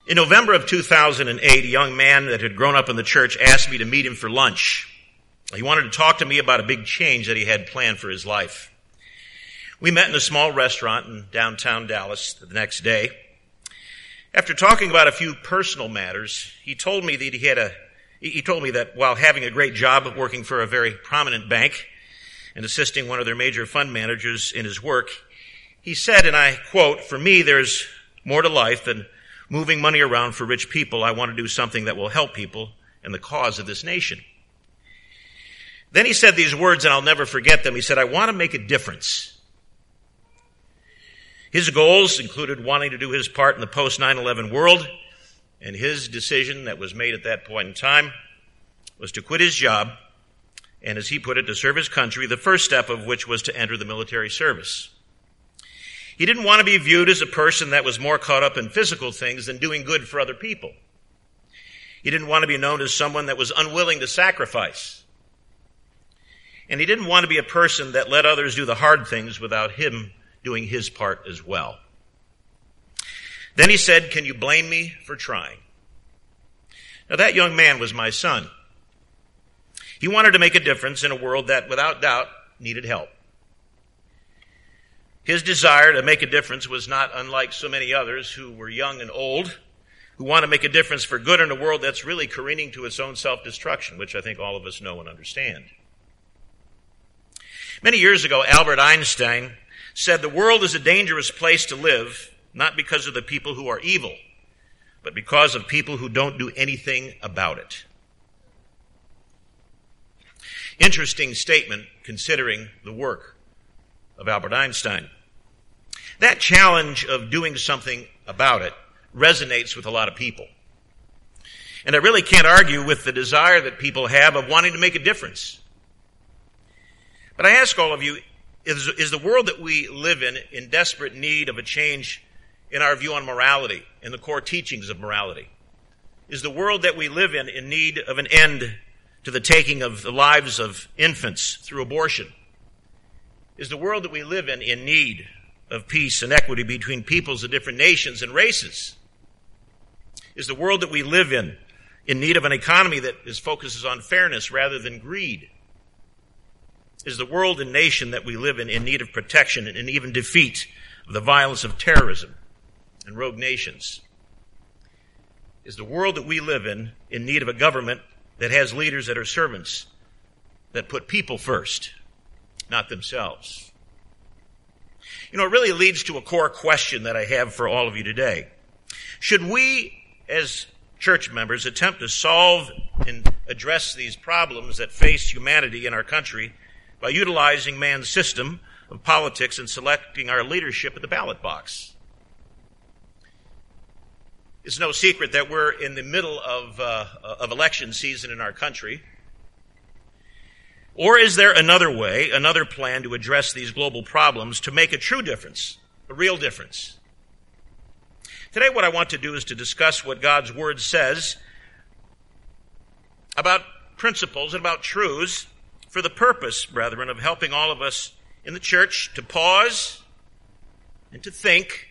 In November of 2008, a young man that had grown up in the church asked me to meet him for lunch. He wanted to talk to me about a big change that he had planned for his life. We met in a small restaurant in downtown Dallas the next day. After talking about a few personal matters, he told me that while having a great job of working for a very prominent bank and assisting one of their major fund managers in his work, he said, and I quote, "For me, there's more to life than moving money around for rich people. I want to do something that will help people and the cause of this nation." Then he said these words, and I'll never forget them. He said, "I want to make a difference." His goals included wanting to do his part in the post-9/11 world, and his decision that was made at that point in time was to quit his job, and as he put it, to serve his country, the first step of which was to enter the military service. He didn't want to be viewed as a person that was more caught up in physical things than doing good for other people. He didn't want to be known as someone that was unwilling to sacrifice. And he didn't want to be a person that let others do the hard things without him doing his part as well. Then he said, "Can you blame me for trying?" Now that young man was my son. He wanted to make a difference in a world that, without doubt, needed help. His desire to make a difference was not unlike so many others who were young and old, who want to make a difference for good in a world that's really careening to its own self-destruction, which I think all of us know and understand. Many years ago, Albert Einstein said the world is a dangerous place to live, not because of the people who are evil, but because of people who don't do anything about it. Interesting statement considering the work of Albert Einstein. That challenge of doing something about it resonates with a lot of people. And I really can't argue with the desire that people have of wanting to make a difference. But I ask all of you, is the world that we live in desperate need of a change in our view on morality, in the core teachings of morality? Is the world that we live in need of an end to the taking of the lives of infants through abortion? Is the world that we live in need of peace and equity between peoples of different nations and races? Is the world that we live in need of an economy that focuses on fairness rather than greed? Is the world and nation that we live in need of protection and even defeat of the violence of terrorism and rogue nations? Is the world that we live in need of a government that has leaders that are servants, that put people first, not themselves? You know, it really leads to a core question that I have for all of you today. Should we, as church members, attempt to solve and address these problems that face humanity in our country by utilizing man's system of politics and selecting our leadership at the ballot box? It's no secret that we're in the middle of election season in our country. Or is there another way, another plan to address these global problems to make a true difference, a real difference? Today what I want to do is to discuss what God's Word says about principles and about truths for the purpose, brethren, of helping all of us in the church to pause and to think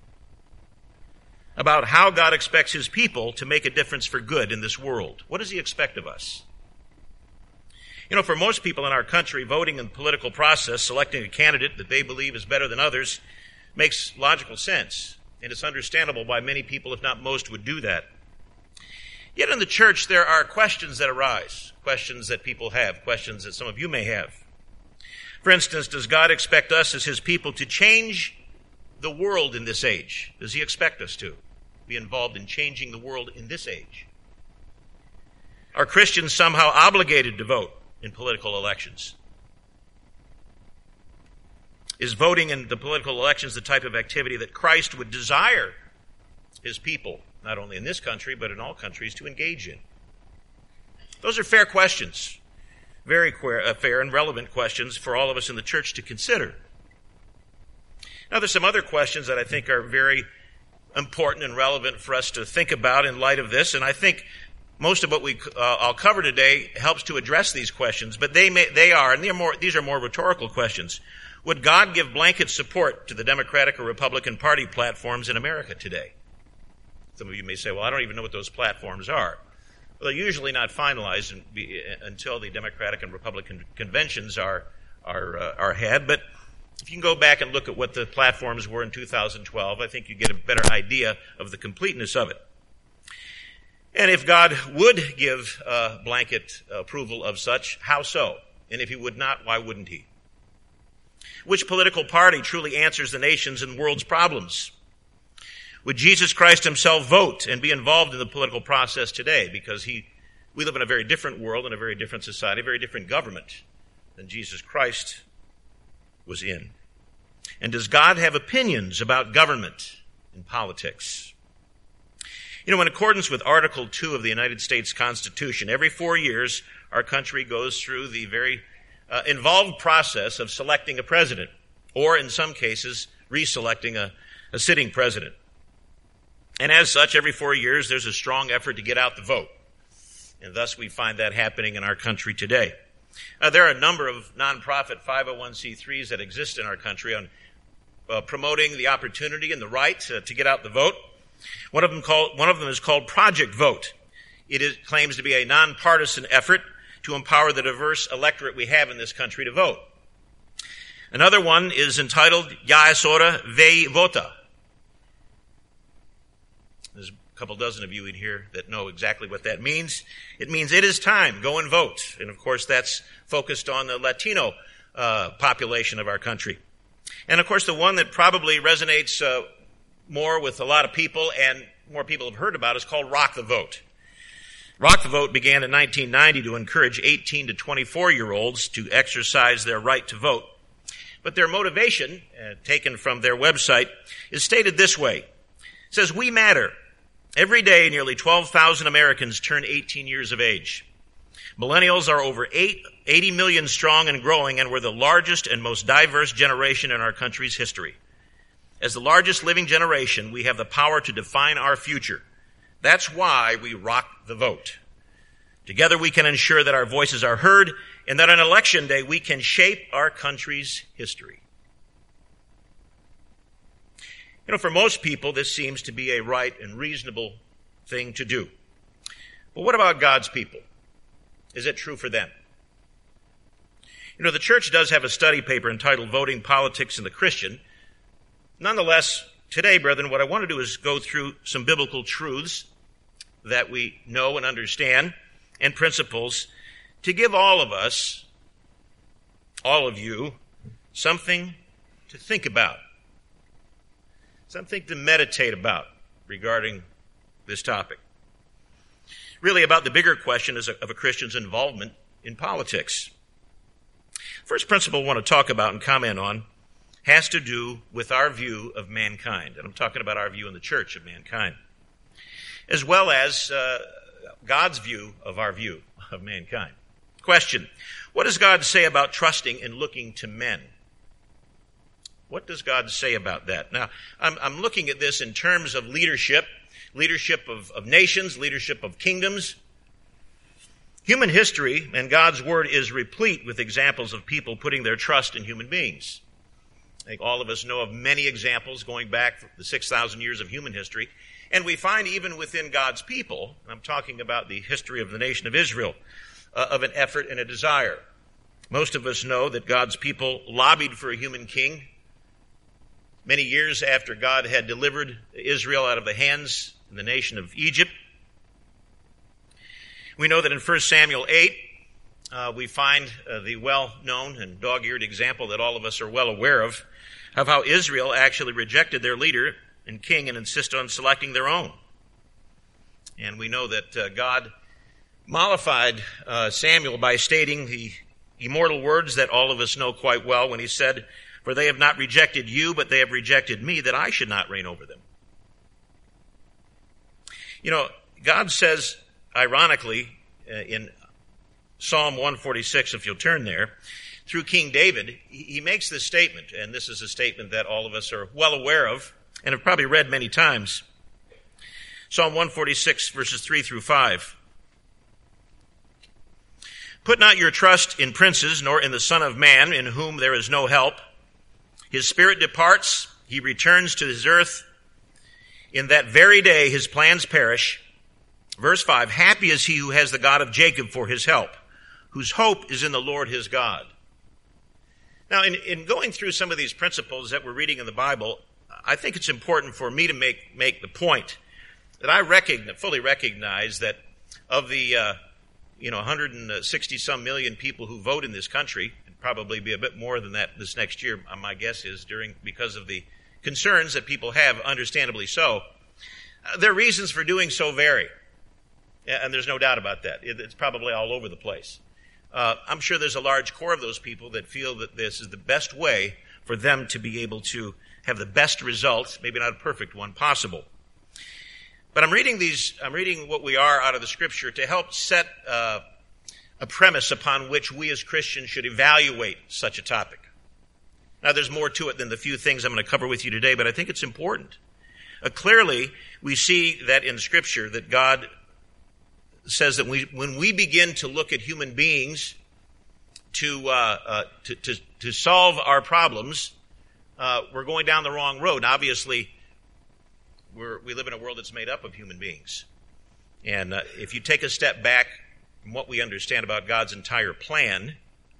about how God expects His people to make a difference for good in this world. What does He expect of us? You know, for most people in our country, voting in the political process, selecting a candidate that they believe is better than others, makes logical sense. And it's understandable why many people, if not most, would do that. Yet in the church, there are questions that arise, questions that people have, questions that some of you may have. For instance, does God expect us as His people to change the world in this age? Does He expect us to be involved in changing the world in this age? Are Christians somehow obligated to vote in political elections? Is voting in the political elections the type of activity that Christ would desire His people, not only in this country, but in all countries, to engage in? Those are fair questions, very fair and relevant questions for all of us in the church to consider. Now, there's some other questions that I think are very important and relevant for us to think about in light of this, and I think most of what I'll cover today helps to address these questions, but these are more rhetorical questions. Would God give blanket support to the Democratic or Republican Party platforms in America today? Some of you may say, well, I don't even know what those platforms are. Well, they're usually not finalized until the Democratic and Republican conventions are had. But if you can go back and look at what the platforms were in 2012, I think you get a better idea of the completeness of it. And if God would give blanket approval of such, how so? And if he would not, why wouldn't he? Which political party truly answers the nation's and world's problems? Would Jesus Christ himself vote and be involved in the political process today? Because we live in a very different world, in a very different society, a very different government than Jesus Christ was in. And does God have opinions about government and politics? You know, in accordance with Article 2 of the United States Constitution, every 4 years, our country goes through the very involved process of selecting a president, or in some cases, reselecting a sitting president. And as such, every 4 years, there's a strong effort to get out the vote. And thus, we find that happening in our country today. There are a number of nonprofit 501c3s that exist in our country on promoting the opportunity and the right to get out the vote. One of them is called Project Vote. It claims to be a nonpartisan effort to empower the diverse electorate we have in this country to vote. Another one is entitled Ya es hora, ve vota. There's a couple dozen of you in here that know exactly what that means. It means it is time, go and vote. And of course that's focused on the Latino population of our country. And of course the one that probably resonates more with a lot of people and more people have heard about is called Rock the Vote. Rock the Vote began in 1990 to encourage 18 to 24-year-olds to exercise their right to vote. But their motivation, taken from their website, is stated this way. It says, "We matter. Every day, nearly 12,000 Americans turn 18 years of age. Millennials are over 80 million strong and growing, and we're the largest and most diverse generation in our country's history. As the largest living generation, we have the power to define our future. That's why we rock the vote. Together we can ensure that our voices are heard and that on election day we can shape our country's history." You know, for most people, this seems to be a right and reasonable thing to do. But what about God's people? Is it true for them? You know, the church does have a study paper entitled Voting, Politics, and the Christian. Nonetheless, today, brethren, what I want to do is go through some biblical truths that we know and understand and principles to give all of us, all of you, something to think about, something to meditate about regarding this topic. Really about the bigger question of a Christian's involvement in politics. First principle I want to talk about and comment on has to do with our view of mankind. And I'm talking about our view in the church of mankind, as well as God's view of our view of mankind. Question: what does God say about trusting and looking to men? What does God say about that? Now, I'm looking at this in terms of leadership of nations, leadership of kingdoms. Human history and God's Word is replete with examples of people putting their trust in human beings. I think all of us know of many examples going back the 6,000 years of human history. And we find even within God's people, and I'm talking about the history of the nation of Israel, of an effort and a desire. Most of us know that God's people lobbied for a human king many years after God had delivered Israel out of the hands of the nation of Egypt. We know that in 1 Samuel 8, we find the well-known and dog-eared example that all of us are well aware of how Israel actually rejected their leader and king and insisted on selecting their own. And we know that God mollified Samuel by stating the immortal words that all of us know quite well when he said, "For they have not rejected you, but they have rejected me, that I should not reign over them." You know, God says, ironically, in Psalm 146, if you'll turn there, through King David, he makes this statement, and this is a statement that all of us are well aware of and have probably read many times. Psalm 146, verses 3 through 5. "Put not your trust in princes, nor in the Son of Man, in whom there is no help. His spirit departs, he returns to his earth. In that very day his plans perish. Verse 5, happy is he who has the God of Jacob for his help, whose hope is in the Lord his God. Now, in going through some of these principles that we're reading in the Bible, I think it's important for me to make the point that I fully recognize that of the 160-some million people who vote in this country, and probably be a bit more than that this next year, my guess is, because of the concerns that people have, understandably so, their reasons for doing so vary. And there's no doubt about that. It's probably all over the place. I'm sure there's a large core of those people that feel that this is the best way for them to be able to have the best results, maybe not a perfect one, possible. But I'm reading what we are out of the Scripture to help set a premise upon which we as Christians should evaluate such a topic. Now, there's more to it than the few things I'm going to cover with you today, but I think it's important. Clearly, we see that in Scripture that God says that when we begin to look at human beings to solve our problems, we're going down the wrong road. And obviously, we live in a world that's made up of human beings. And if you take a step back from what we understand about God's entire plan,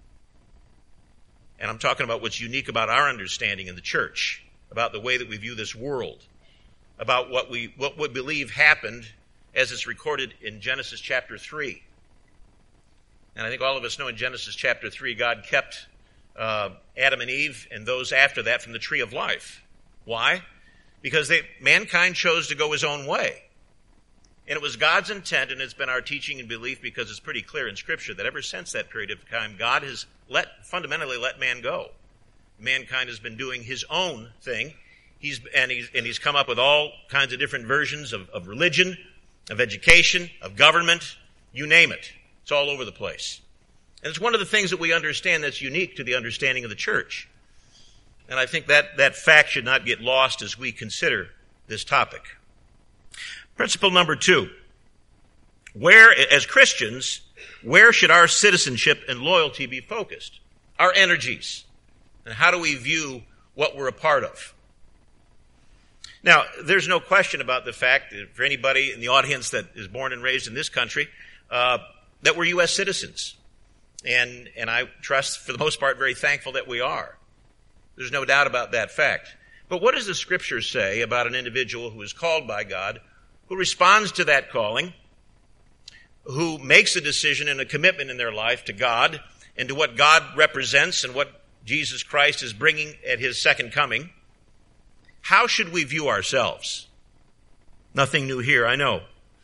and I'm talking about what's unique about our understanding in the church, about the way that we view this world, about what we believe happened as it's recorded in Genesis chapter 3. And I think all of us know in Genesis chapter 3, God kept Adam and Eve and those after that from the tree of life. Why? Because mankind chose to go his own way. And it was God's intent, and it's been our teaching and belief because it's pretty clear in Scripture that ever since that period of time, God has fundamentally let man go. Mankind has been doing his own thing. He's come up with all kinds of different versions of religion, of education, of government, you name it. It's all over the place. And it's one of the things that we understand that's unique to the understanding of the church. And I think that fact should not get lost as we consider this topic. Principle number 2. As Christians, where should our citizenship and loyalty be focused? Our energies. And how do we view what we're a part of? Now, there's no question about the fact that for anybody in the audience that is born and raised in this country, that we're U.S. citizens. And I trust, for the most part, very thankful that we are. There's no doubt about that fact. But what does the Scripture say about an individual who is called by God, who responds to that calling, who makes a decision and a commitment in their life to God and to what God represents and what Jesus Christ is bringing at his second coming? How should we view ourselves? Nothing new here, I know.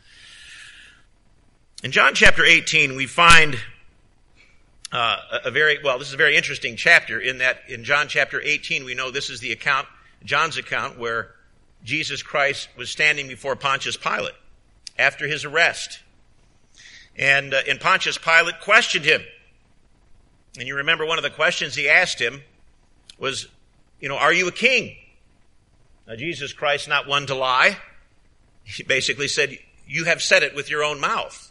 In John chapter 18, we find this is a very interesting chapter in that in John chapter 18, we know this is John's account, where Jesus Christ was standing before Pontius Pilate after his arrest. And Pontius Pilate questioned him. And you remember one of the questions he asked him was, are you a king? Now, Jesus Christ, not one to lie, he basically said, you have said it with your own mouth.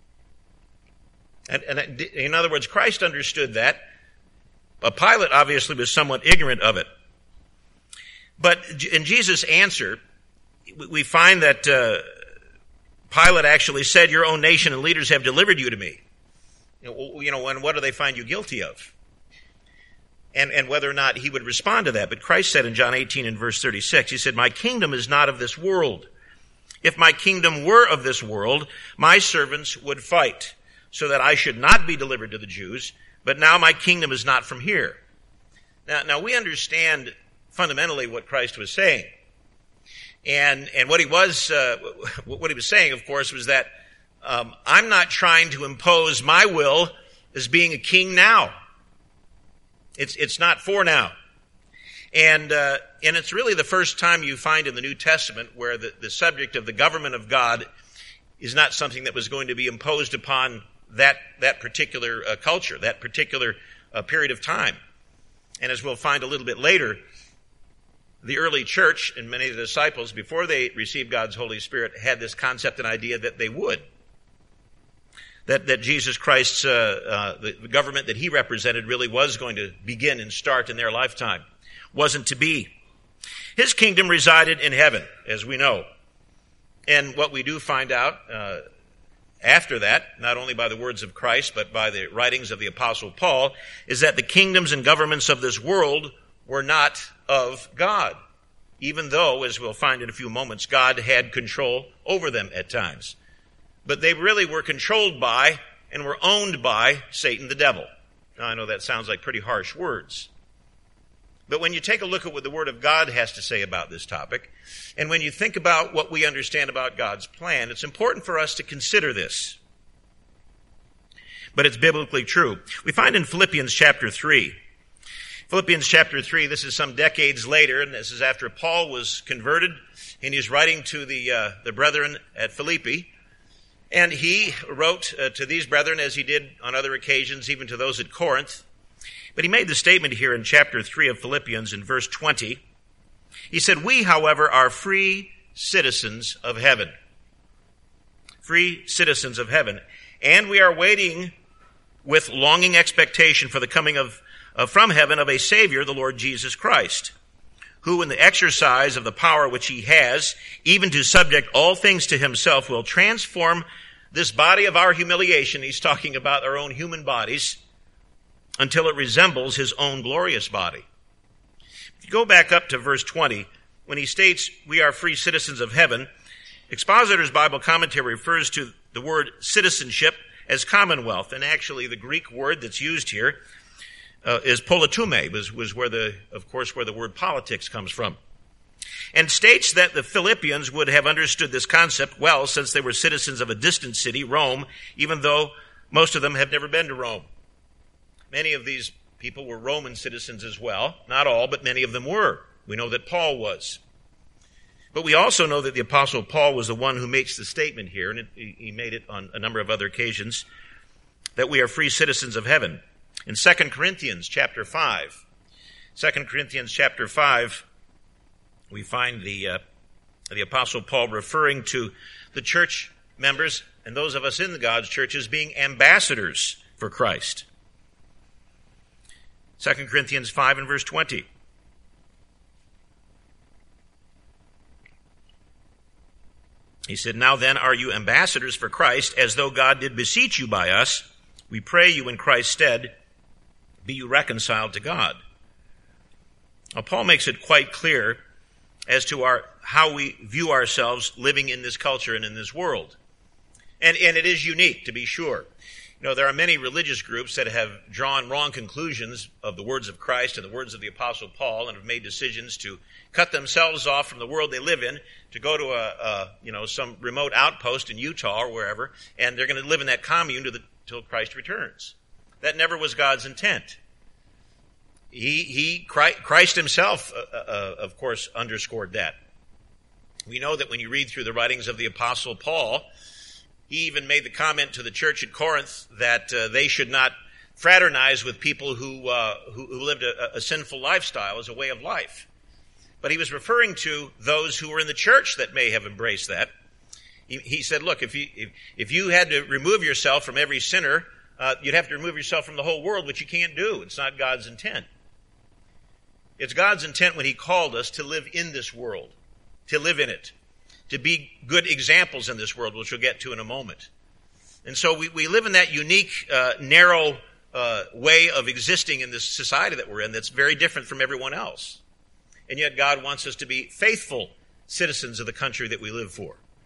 And in other words, Christ understood that, but Pilate obviously was somewhat ignorant of it. But in Jesus' answer, we find that Pilate actually said, your own nation and leaders have delivered you to me. And what do they find you guilty of? And whether or not he would respond to that. But Christ said in John 18 and verse 36, he said, my kingdom is not of this world. If my kingdom were of this world, my servants would fight, so that I should not be delivered to the Jews. But now my kingdom is not from here. Now we understand fundamentally what Christ was saying. And what he was saying, of course, was that I'm not trying to impose my will as being a king now. It's not for now. And it's really the first time you find in the New Testament where the subject of the government of God is not something that was going to be imposed upon that particular culture, that particular period of time. And as we'll find a little bit later, the early church and many of the disciples, before they received God's Holy Spirit, had this concept and idea that they would. That Jesus Christ's, the government that he represented really was going to begin and start in their lifetime. Wasn't to be. His kingdom resided in heaven, as we know. And what we do find out after that, not only by the words of Christ, but by the writings of the Apostle Paul, is that the kingdoms and governments of this world were not of God, even though, as we'll find in a few moments, God had control over them at times. But they really were controlled by and were owned by Satan the devil. Now, I know that sounds like pretty harsh words. But when you take a look at what the Word of God has to say about this topic, and when you think about what we understand about God's plan, it's important for us to consider this. But it's biblically true. We find in Philippians chapter 3. Philippians chapter 3, this is some decades later, and this is after Paul was converted, and he's writing to the brethren at Philippi. And he wrote to these brethren, as he did on other occasions, even to those at Corinth. But he made the statement here in chapter 3 of Philippians in verse 20. He said, "We, however, are free citizens of heaven." Free citizens of heaven. "And we are waiting with longing expectation for the coming from heaven of a Savior, the Lord Jesus Christ, who in the exercise of the power which he has, even to subject all things to himself, will transform this body of our humiliation," he's talking about our own human bodies, "until it resembles his own glorious body." If you go back up to verse 20, when he states we are free citizens of heaven, Expositor's Bible Commentary refers to the word citizenship as commonwealth. And actually the Greek word that's used here is politeume, was where the word politics comes from. And states that the Philippians would have understood this concept well, since they were citizens of a distant city, Rome, even though most of them have never been to Rome. Many of these people were Roman citizens as well. Not all, but many of them were. We know that Paul was. But we also know that the Apostle Paul was the one who makes the statement here, and he made it on a number of other occasions, that we are free citizens of heaven. In 2 Corinthians chapter 5, 2 Corinthians chapter 5, we find the Apostle Paul referring to the church members and those of us in God's churches being ambassadors for Christ. 2 Corinthians 5 and verse 20. He said, "Now then are you ambassadors for Christ, as though God did beseech you by us. We pray you in Christ's stead, be you reconciled to God." Now, Paul makes it quite clear as to how we view ourselves living in this culture and in this world. And it is unique, to be sure. You know, there are many religious groups that have drawn wrong conclusions of the words of Christ and the words of the Apostle Paul, and have made decisions to cut themselves off from the world they live in, to go to some remote outpost in Utah or wherever, and they're going to live in that commune till Christ returns. That never was God's intent. Christ himself, of course, underscored that. We know that when you read through the writings of the Apostle Paul, he even made the comment to the church at Corinth that they should not fraternize with people who lived a sinful lifestyle as a way of life. But he was referring to those who were in the church that may have embraced that. He said, look, if you had to remove yourself from every sinner, you'd have to remove yourself from the whole world, which you can't do. It's not God's intent. It's God's intent when he called us to live in this world, to live in it, to be good examples in this world, which we'll get to in a moment. And so we live in that unique, narrow way of existing in this society that we're in that's very different from everyone else. And yet God wants us to be faithful citizens of the country that we live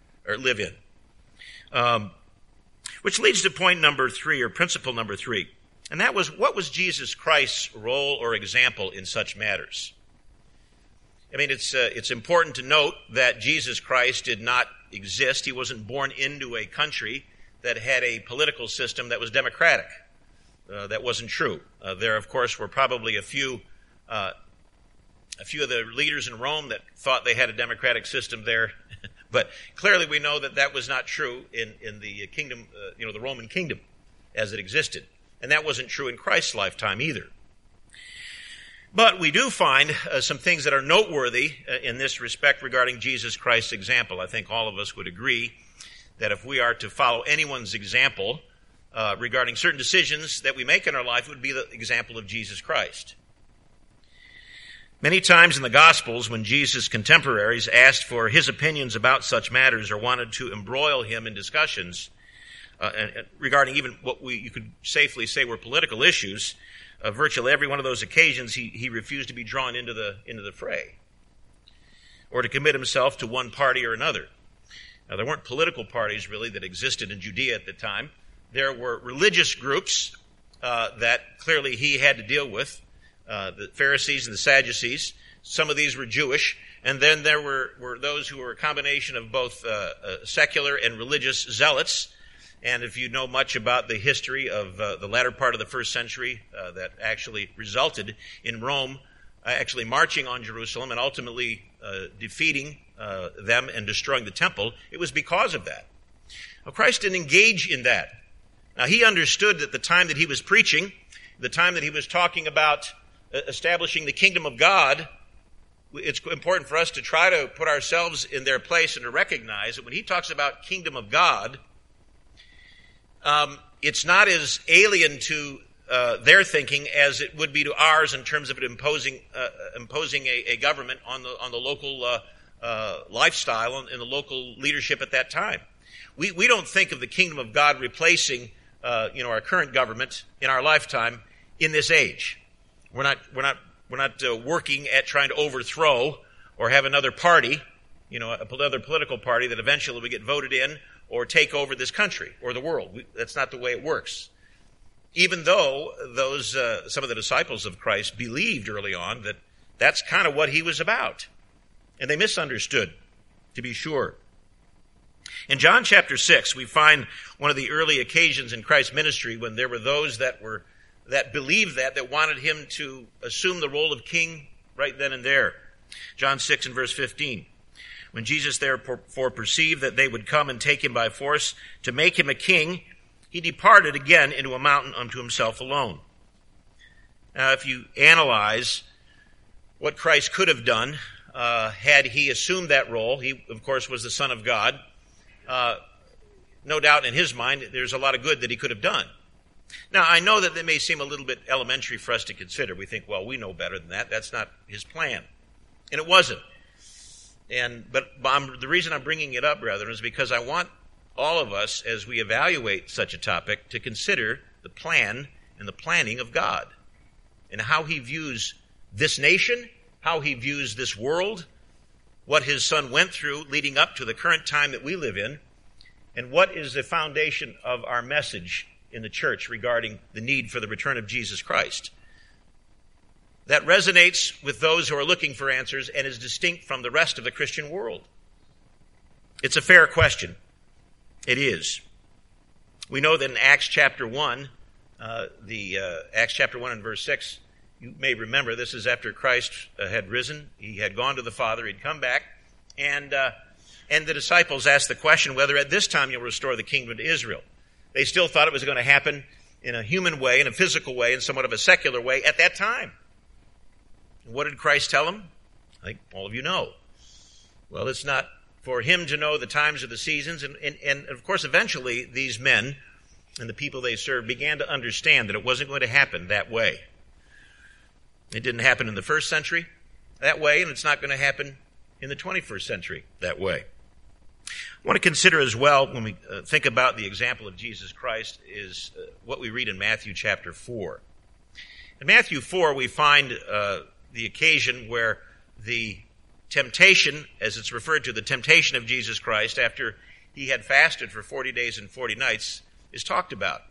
in. Which leads to point number 3, or principle number 3. And that was, what was Jesus Christ's role or example in such matters? I mean, it's important to note that Jesus Christ did not exist. He wasn't born into a country that had a political system that was democratic. That wasn't true. There, of course, were probably a few of the leaders in Rome that thought they had a democratic system there. But clearly we know that was not true in the kingdom, the Roman kingdom as it existed. And that wasn't true in Christ's lifetime either. But we do find some things that are noteworthy in this respect regarding Jesus Christ's example. I think all of us would agree that if we are to follow anyone's example regarding certain decisions that we make in our life, it would be the example of Jesus Christ. Many times in the Gospels, when Jesus' contemporaries asked for his opinions about such matters or wanted to embroil him in discussions regarding even what you could safely say were political issues, virtually every one of those occasions he refused to be drawn into the fray or to commit himself to one party or another. Now, there weren't political parties really that existed in Judea at the time. There were religious groups that clearly he had to deal with. The Pharisees and the Sadducees. Some of these were Jewish. And then there were those who were a combination of both secular and religious zealots. And if you know much about the history of the latter part of the first century that actually resulted in Rome actually marching on Jerusalem and ultimately defeating them and destroying the temple, it was because of that. Now, Christ didn't engage in that. Now, he understood that the time that he was preaching, the time that he was talking about establishing the kingdom of God, it's important for us to try to put ourselves in their place and to recognize that when he talks about kingdom of God, it's not as alien to their thinking as it would be to ours in terms of it imposing a government on the local lifestyle and the local leadership at that time. We don't think of the kingdom of God replacing our current government in our lifetime in this age. We're not working at trying to overthrow or have another party, another political party that eventually will get voted in or take over this country or the world. That's not the way it works. Even though some of the disciples of Christ believed early on that that's kind of what he was about. And they misunderstood, to be sure. In John chapter 6, we find one of the early occasions in Christ's ministry when there were those that believed that wanted him to assume the role of king right then and there. John 6 and verse 15. When Jesus therefore perceived that they would come and take him by force to make him a king, he departed again into a mountain unto himself alone. Now, if you analyze what Christ could have done had he assumed that role, he, of course, was the Son of God. No doubt in his mind, there's a lot of good that he could have done. Now, I know that may seem a little bit elementary for us to consider. We think, well, we know better than that. That's not his plan. And it wasn't. But the reason I'm bringing it up, brethren, is because I want all of us, as we evaluate such a topic, to consider the plan and the planning of God and how he views this nation, how he views this world, what his Son went through leading up to the current time that we live in, and what is the foundation of our message in the church regarding the need for the return of Jesus Christ. That resonates with those who are looking for answers and is distinct from the rest of the Christian world. It's a fair question. It is. We know that in Acts chapter 1, Acts chapter 1 and verse 6, you may remember this is after Christ had risen. He had gone to the Father. He'd come back. And the disciples asked the question whether at this time you'll restore the kingdom to Israel. They still thought it was going to happen in a human way, in a physical way, in somewhat of a secular way at that time. And what did Christ tell them? I think all of you know. Well, it's not for him to know the times of the seasons. And of course, eventually, these men and the people they served began to understand that it wasn't going to happen that way. It didn't happen in the first century that way, and it's not going to happen in the 21st century that way. I want to consider as well, when we think about the example of Jesus Christ, is what we read in Matthew chapter 4. In Matthew 4, we find the occasion where the temptation, as it's referred to, the temptation of Jesus Christ after he had fasted for 40 days and 40 nights, is talked about.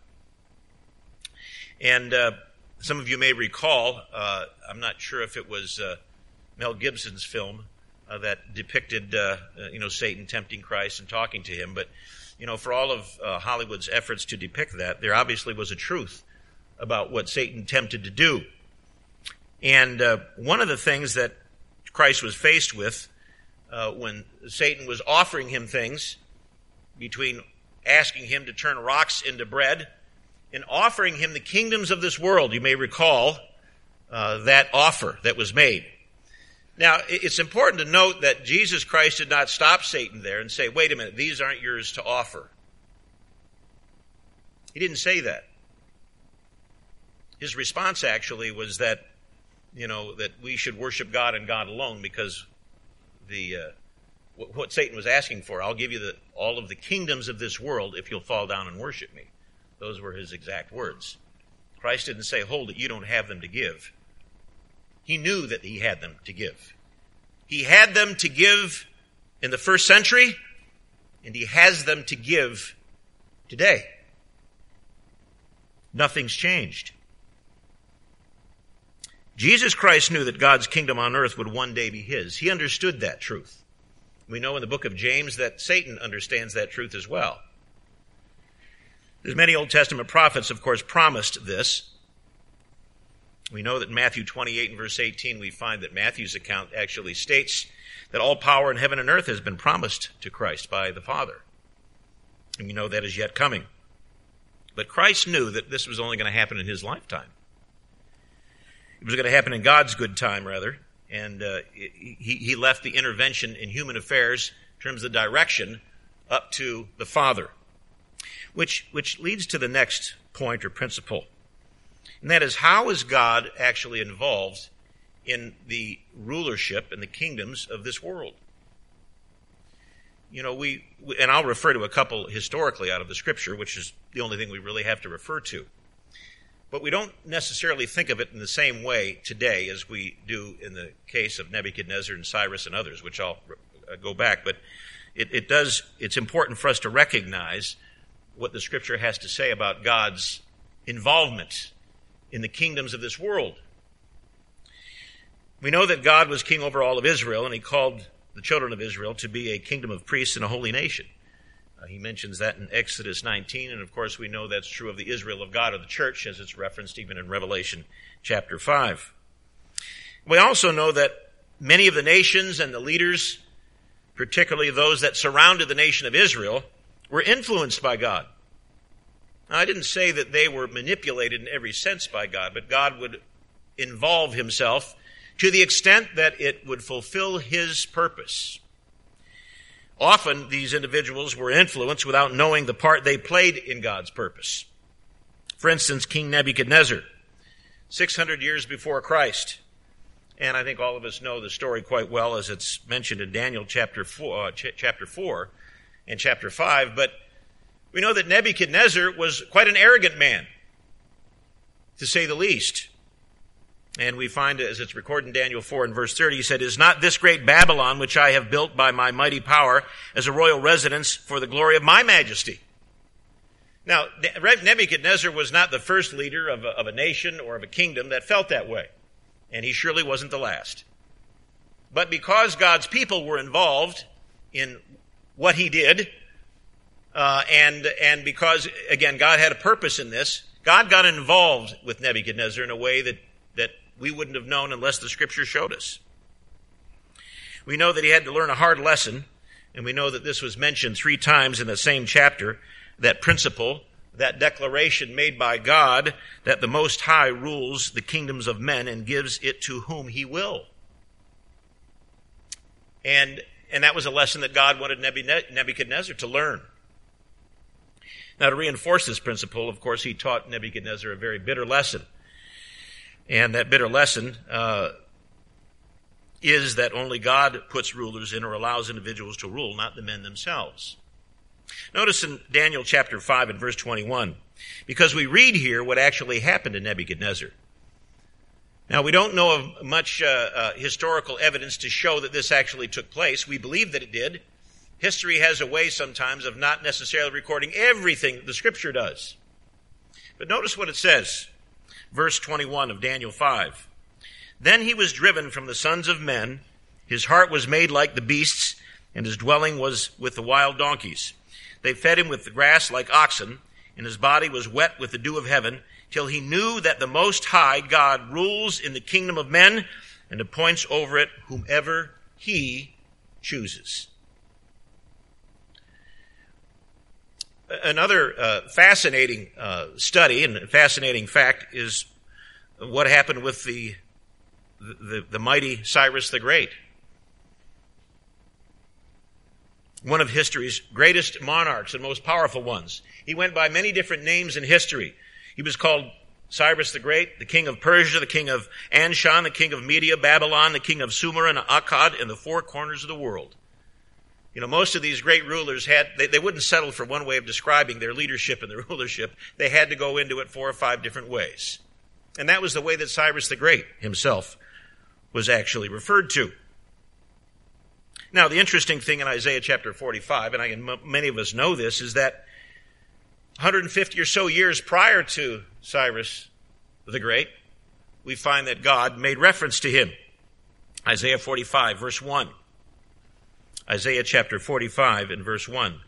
And some of you may recall, I'm not sure if it was Mel Gibson's film that depicted, Satan tempting Christ and talking to him. But, for all of Hollywood's efforts to depict that, there obviously was a truth about what Satan tempted to do. And one of the things that Christ was faced with when Satan was offering him things, between asking him to turn rocks into bread and offering him the kingdoms of this world, you may recall that offer that was made. Now, it's important to note that Jesus Christ did not stop Satan there and say, wait a minute, these aren't yours to offer. He didn't say that. His response actually was that that we should worship God and God alone, because what Satan was asking for, I'll give you all of the kingdoms of this world if you'll fall down and worship me. Those were his exact words. Christ didn't say, hold it, you don't have them to give. He knew that he had them to give. He had them to give in the first century, and he has them to give today. Nothing's changed. Jesus Christ knew that God's kingdom on earth would one day be his. He understood that truth. We know in the book of James that Satan understands that truth as well. There's many Old Testament prophets, of course, promised this. We know that in Matthew 28 and verse 18, we find that Matthew's account actually states that all power in heaven and earth has been promised to Christ by the Father. And we know that is yet coming. But Christ knew that this was only going to happen in his lifetime. It was going to happen in God's good time, rather. And he left the intervention in human affairs in terms of the direction up to the Father. Which leads to the next point or principle. And that is, how is God actually involved in the rulership and the kingdoms of this world? And I'll refer to a couple historically out of the Scripture, which is the only thing we really have to refer to. But we don't necessarily think of it in the same way today as we do in the case of Nebuchadnezzar and Cyrus and others, which I'll go back. But it's important for us to recognize what the Scripture has to say about God's involvement in the kingdoms of this world. We know that God was king over all of Israel, and he called the children of Israel to be a kingdom of priests and a holy nation. He mentions that in Exodus 19, and of course we know that's true of the Israel of God, or the church, as it's referenced even in Revelation chapter 5. We also know that many of the nations and the leaders, particularly those that surrounded the nation of Israel, were influenced by God. Now, I didn't say that they were manipulated in every sense by God, but God would involve himself to the extent that it would fulfill his purpose. Often, these individuals were influenced without knowing the part they played in God's purpose. For instance, King Nebuchadnezzar, 600 years before Christ. And I think all of us know the story quite well, as it's mentioned in Daniel chapter 4 and chapter 5. But we know that Nebuchadnezzar was quite an arrogant man, to say the least. And we find, as it's recorded in Daniel 4 and verse 30, he said, "Is not this great Babylon, which I have built by my mighty power, as a royal residence for the glory of my majesty?" Now, Nebuchadnezzar was not the first leader of a nation or of a kingdom that felt that way. And he surely wasn't the last. But because God's people were involved in what he did, and because, again, God had a purpose in this, God got involved with Nebuchadnezzar in a way that we wouldn't have known unless the Scripture showed us. We know that he had to learn a hard lesson, and we know that this was mentioned 3 times in the same chapter, that principle, that declaration made by God that the Most High rules the kingdoms of men and gives it to whom he will. And that was a lesson that God wanted Nebuchadnezzar to learn. Now, to reinforce this principle, of course, he taught Nebuchadnezzar a very bitter lesson. And that bitter lesson is that only God puts rulers in or allows individuals to rule, not the men themselves. Notice in Daniel chapter 5 and verse 21, because we read here what actually happened to Nebuchadnezzar. Now, we don't know of much historical evidence to show that this actually took place. We believe that it did. History has a way sometimes of not necessarily recording everything that the Scripture does. But notice what it says. Verse 21 of Daniel 5. "Then he was driven from the sons of men. His heart was made like the beasts, and his dwelling was with the wild donkeys. They fed him with the grass like oxen, and his body was wet with the dew of heaven, till he knew that the Most High God rules in the kingdom of men and appoints over it whomever he chooses." Another fascinating study and fascinating fact is what happened with the mighty Cyrus the Great. One of history's greatest monarchs and most powerful ones. He went by many different names in history. He was called Cyrus the Great, the king of Persia, the king of Anshan, the king of Media, Babylon, the king of Sumer and Akkad, and the four corners of the world. You know, most of these great rulers they wouldn't settle for one way of describing their leadership and their rulership. They had to go into it 4 or 5 different ways. And that was the way that Cyrus the Great himself was actually referred to. Now, the interesting thing in Isaiah chapter 45, and many of us know this, is that 150 or so years prior to Cyrus the Great, we find that God made reference to him. Isaiah 45, verse 1. Isaiah chapter 45 and verse 1.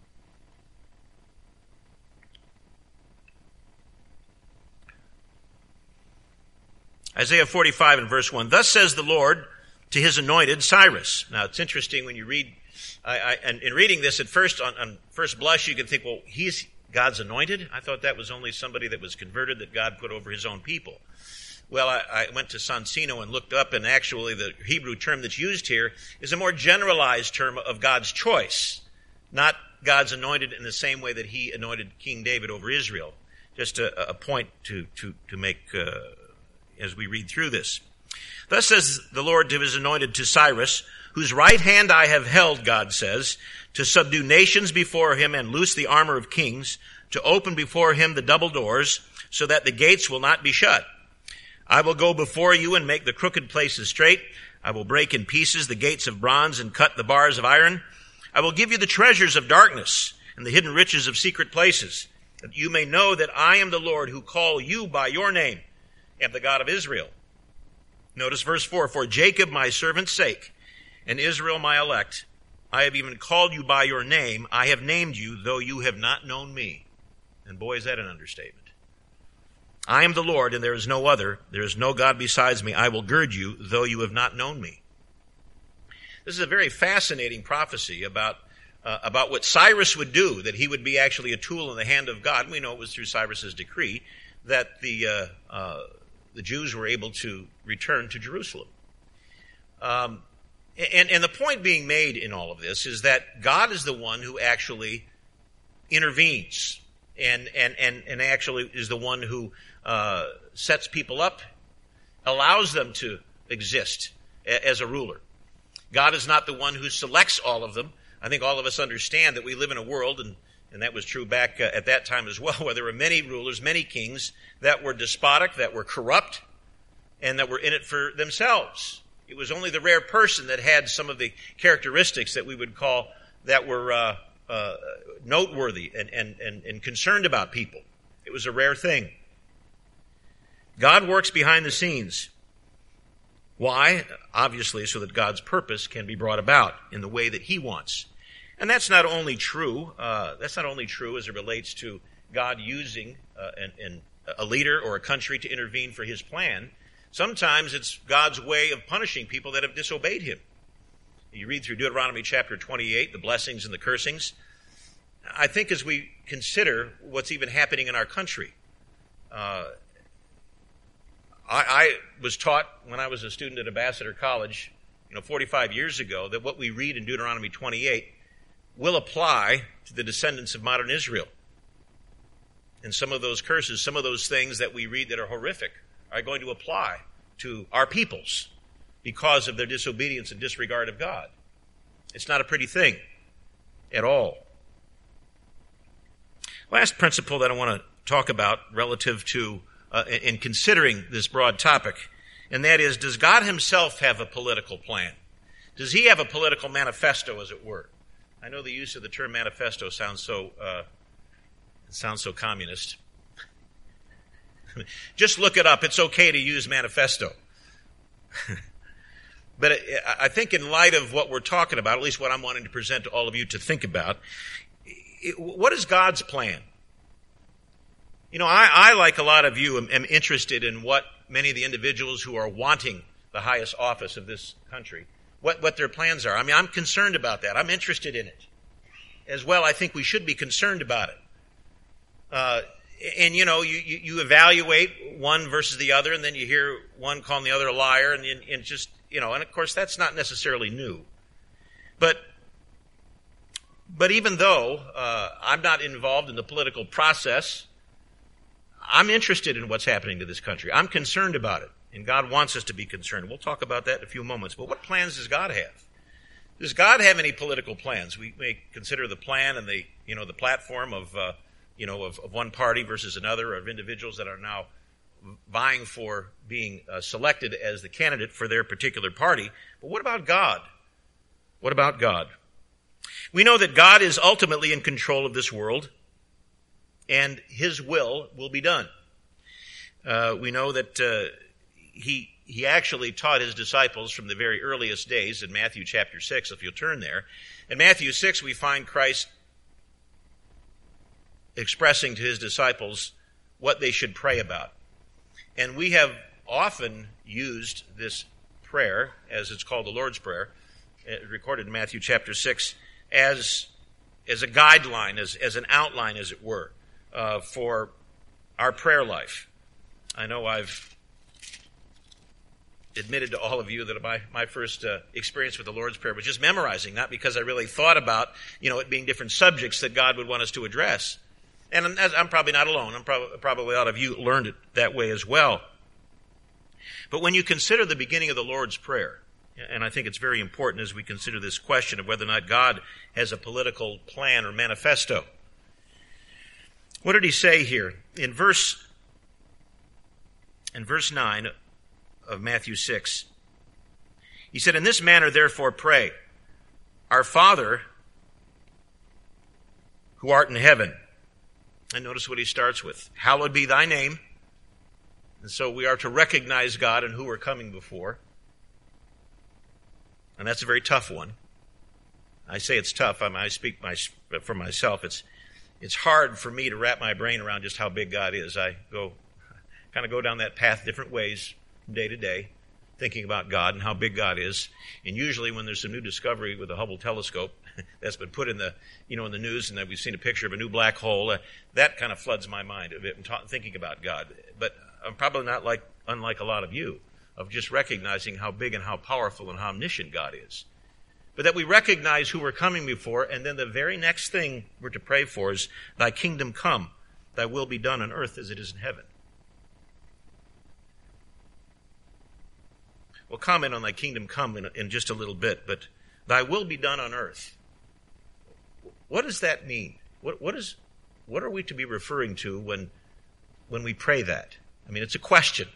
Isaiah 45 and verse 1. Thus says the Lord to his anointed Cyrus. Now, it's interesting when you read, and in reading this at first, on first blush, you can think, well, he's God's anointed? I thought that was only somebody that was converted that God put over his own people. Well, I went to Sonsino and looked up, and actually the Hebrew term that's used here is a more generalized term of God's choice, not God's anointed in the same way that he anointed King David over Israel. Just a point to make as we read through this. Thus says the Lord to his anointed, to Cyrus, whose right hand I have held, God says, to subdue nations before him and loose the armor of kings, to open before him the double doors, so that the gates will not be shut. I will go before you and make the crooked places straight. I will break in pieces the gates of bronze and cut the bars of iron. I will give you the treasures of darkness and the hidden riches of secret places, that you may know that I am the Lord who call you by your name, and the God of Israel. Notice verse 4, for Jacob my servant's sake, and Israel my elect, I have even called you by your name. I have named you, though you have not known me. And boy, is that an understatement. I am the Lord, and there is no other. There is no God besides me. I will gird you, though you have not known me. This is a very fascinating prophecy about what Cyrus would do, that he would be actually a tool in the hand of God. We know it was through Cyrus's decree that the Jews were able to return to Jerusalem. And the point being made in all of this is that God is the one who actually intervenes and actually is the one who sets people up, allows them to exist as a ruler. God is not the one who selects all of them. I think all of us understand that we live in a world, and that was true back at that time as well, where there were many rulers, many kings that were despotic, that were corrupt, and that were in it for themselves. It was only the rare person that had some of the characteristics that we would call that were noteworthy and concerned about people. It was a rare thing. God works behind the scenes. Why? Obviously, so that God's purpose can be brought about in the way that he wants. And that's not only true. That's not only true as it relates to God using a leader or a country to intervene for his plan. Sometimes it's God's way of punishing people that have disobeyed him. You read through Deuteronomy chapter 28, the blessings and the cursings. I think as we consider what's even happening in our country, I was taught when I was a student at Ambassador College, 45 years ago, that what we read in Deuteronomy 28 will apply to the descendants of modern Israel. And some of those curses, some of those things that we read that are horrific, are going to apply to our peoples because of their disobedience and disregard of God. It's not a pretty thing at all. Last principle that I want to talk about relative to in considering this broad topic, and that is, does God himself have a political plan? Does he have a political manifesto, as it were? I know the use of the term manifesto sounds so communist. Just look it up. It's okay to use manifesto. But I think in light of what we're talking about, at least what I'm wanting to present to all of you to think about, what is God's plan? I, like a lot of you, am interested in what many of the individuals who are wanting the highest office of this country, what their plans are. I mean, I'm concerned about that. I'm interested in it. As well, I think we should be concerned about it. And you evaluate one versus the other, and then you hear one calling the other a liar, and just, and of course that's not necessarily new. But even though I'm not involved in the political process, I'm interested in what's happening to this country. I'm concerned about it, and God wants us to be concerned. We'll talk about that in a few moments. But what plans does God have? Does God have any political plans? We may consider the plan and the platform of one party versus another, or of individuals that are now vying for being selected as the candidate for their particular party. But what about God? What about God? We know that God is ultimately in control of this world, and His will be done. We know that He actually taught His disciples from the very earliest days in Matthew chapter 6, if you'll turn there. In Matthew 6, we find Christ expressing to His disciples what they should pray about. And we have often used this prayer, as it's called the Lord's Prayer, recorded in Matthew chapter 6, as a guideline, as an outline, as it were, for our prayer life. I know I've admitted to all of you that my first experience with the Lord's Prayer was just memorizing, not because I really thought about, it being different subjects that God would want us to address. And I'm probably not alone. Probably a lot of you learned it that way as well. But when you consider the beginning of the Lord's Prayer, and I think it's very important as we consider this question of whether or not God has a political plan or manifesto. What did He say here? In verse 9 of Matthew 6, He said, "In this manner therefore pray, Our Father, who art in heaven." And notice what He starts with. "Hallowed be thy name." And so we are to recognize God and who we're coming before. And that's a very tough one. I say it's tough. I speak for myself. It's hard for me to wrap my brain around just how big God is. I kind of go down that path different ways from day to day, thinking about God and how big God is. And usually when there's some new discovery with the Hubble telescope that's been put in the news, and that we've seen a picture of a new black hole, that kind of floods my mind a bit in thinking about God. But I'm probably not unlike a lot of you, of just recognizing how big and how powerful and how omniscient God is. But that we recognize who we're coming before, and then the very next thing we're to pray for is, "Thy kingdom come, thy will be done on earth as it is in heaven." We'll comment on thy kingdom come in just a little bit, but thy will be done on earth. What does that mean? What are we to be referring to when we pray that? I mean, it's a question.